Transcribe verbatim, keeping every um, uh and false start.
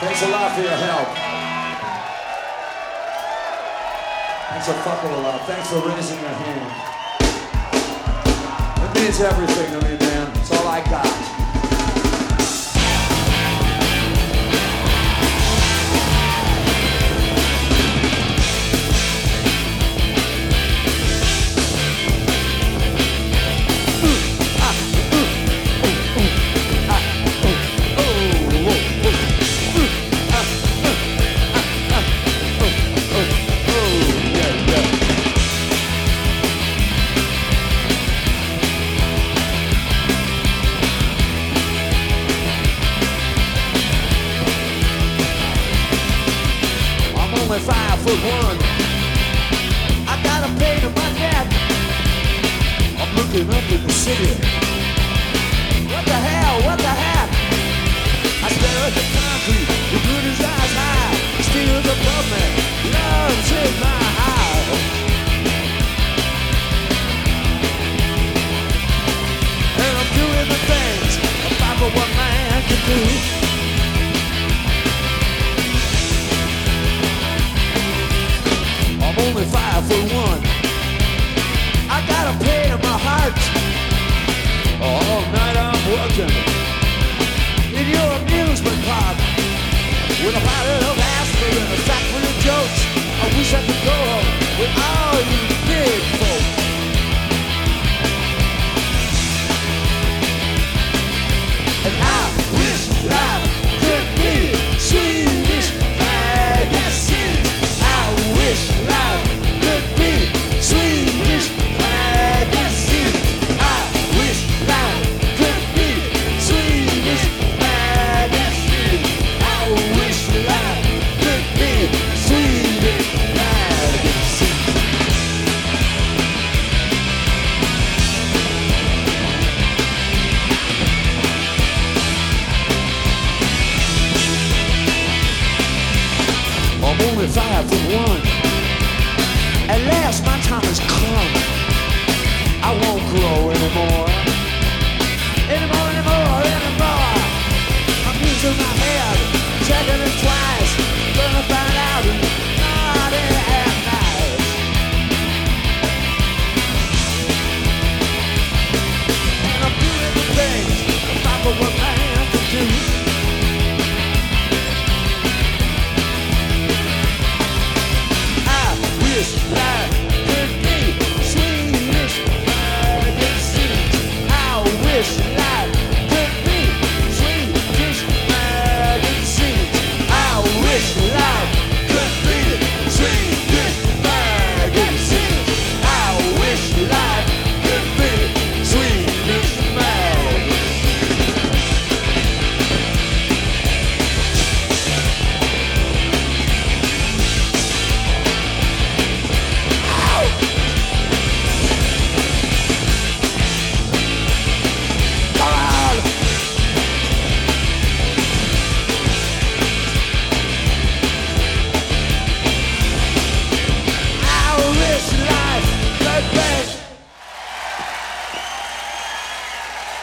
Thanks a lot for your help. Thanks a fuck of a lot. Thanks for raising your hand. It means everything to me, man. It's all I got. Five foot one. I got a pain in my neck. I'm looking up in the city. What the hell? What the heck? I stare at the concrete. He put his eyes high. Still above me. Love's in my eye. And I'm doing the things a five foot one man can do. I'm only five foot one. I got a pain in my heart. All night I'm working in your amusement park with a bottle of aspirin and a sack full of jokes. I wish I could go home with all you big folks. And I wish life could be Swedish magazine. I wish life could be Swedish magazine. I wish life could be Swedish magazine. I wish life could be Swedish magazine. I'm only five foot one. At last my time has come. I won't grow anymore. Anymore, anymore, anymore. I'm using my head, checking it twice.